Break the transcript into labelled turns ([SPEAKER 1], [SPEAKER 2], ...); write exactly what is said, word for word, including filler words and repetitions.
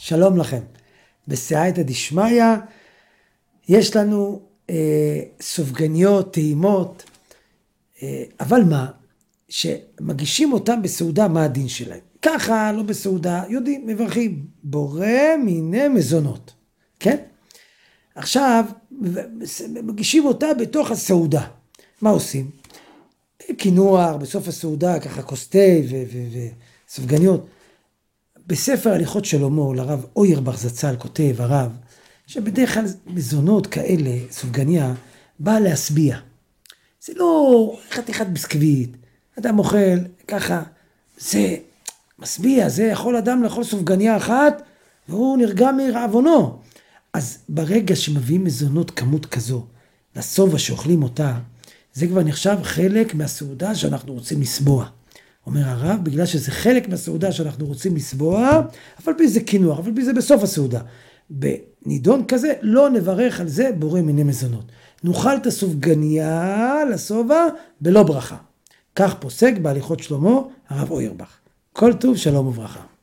[SPEAKER 1] שלום לכם. בסייעתא דשמיא יש לנו אה, סופגניות, טעימות, אה, אבל מה? שמגישים אותם בסעודה, מה הדין שלהם? ככה, לא בסעודה, יודעים, מברכים, בורא מיני מזונות, כן? עכשיו, מגישים אותה בתוך הסעודה. מה עושים? כינוח, בסוף הסעודה, ככה כוס תה וסופגניות. בספר הליכות שלמה, לרב אוירבך זצ"ל כותב, הרב, שבדרך כלל מזונות כאלה, סופגניה, באה להשביע. זה לא חתיכת ביסקוויט, אדם אוכל ככה, זה משביע, זה יכול אדם לאכול סופגניה אחת, והוא נרגע מרעבונו. אז ברגע שמביאים מזונות כמות כזו, לסובה שאוכלים אותה, זה כבר נחשב חלק מהסעודה שאנחנו רוצים לסבוע. אומר הרב, בגלל שזה חלק מהסעודה שאנחנו רוצים לסבוע, אבל בי זה כינוח, אבל בי זה בסוף הסעודה. בנידון כזה, לא נברך על זה בורא מיני מזונות. נאכל את הסופגניה לסובה בלא ברכה. כך פוסק בהליכות שלמה הרב אוירבך. כל טוב, שלום וברכה.